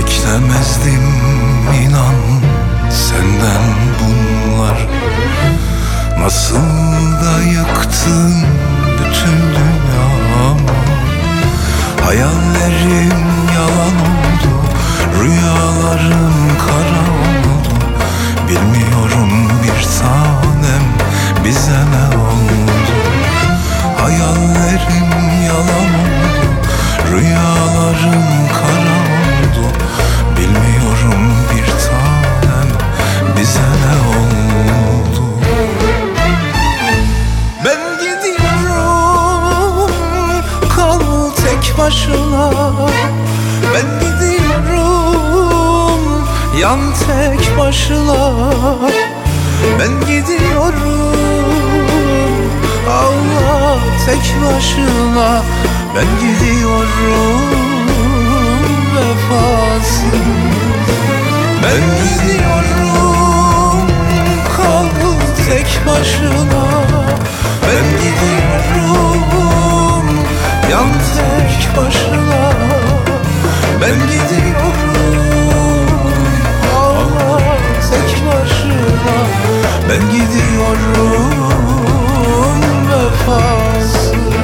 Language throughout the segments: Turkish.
Beklemezdim inan senden bunlar. Nasıl da yıktın bütün dünyamı. Hayallerim yalan oldu, rüyalarım kara oldu. Bilmiyorum bir tanem bize ne oldu. Hayallerim yalan oldu, rüyalarım kara oldu. Bilmiyorum bir tanem bize ne oldu. Ben gidiyorum, kal tek başına. Ben gidiyorum, yan tek başına. Ben gidiyorum, ağla tek başına. Ben gidiyorum vefasız. Ben gidiyorum, kal tek başına. Ben gidiyorum, yan tek başına. Ben gidiyorum, ağla tek başına. Ben gidiyorum vefasız.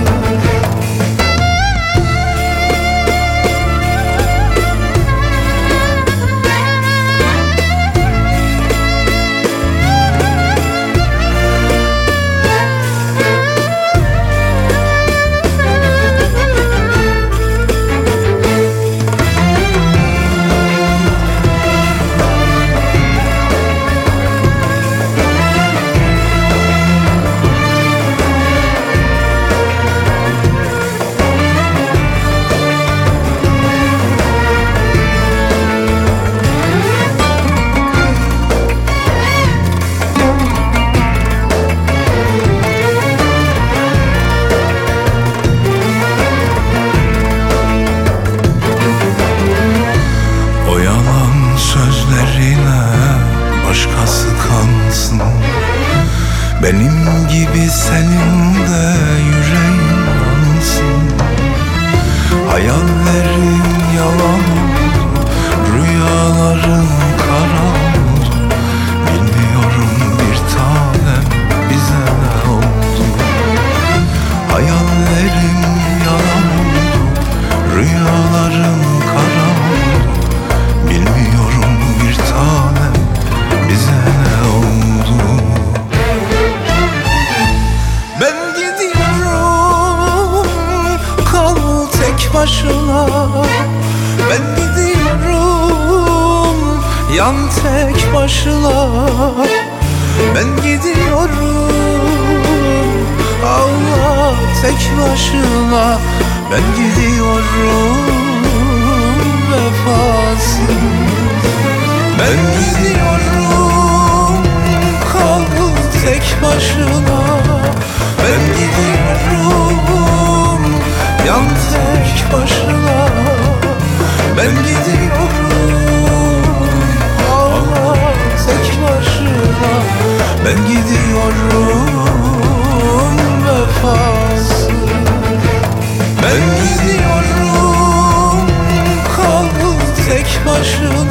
Başkası kansın. Benim gibi senin de yüreğin yansın. Hayallerim yalan oldu, rüyalarım kara oldu. Bilmiyorum bir tanem bize ne oldu. Hayallerim yalan oldu, rüyalarım kara oldu. Bilmiyorum bir tanem bize ne oldu. Ben gidiyorum, kal tek başına. Ben gidiyorum, yan tek başına. Ben gidiyorum, ağla tek başına. Ben gidiyorum vefasız. Ben gidiyorum, kal tek başına. Ben gidiyorum, yan tek başına. Ben gidiyorum, ağla tek başına. Ben gidiyorum vefasız. Ben gidiyorum, kal tek başına.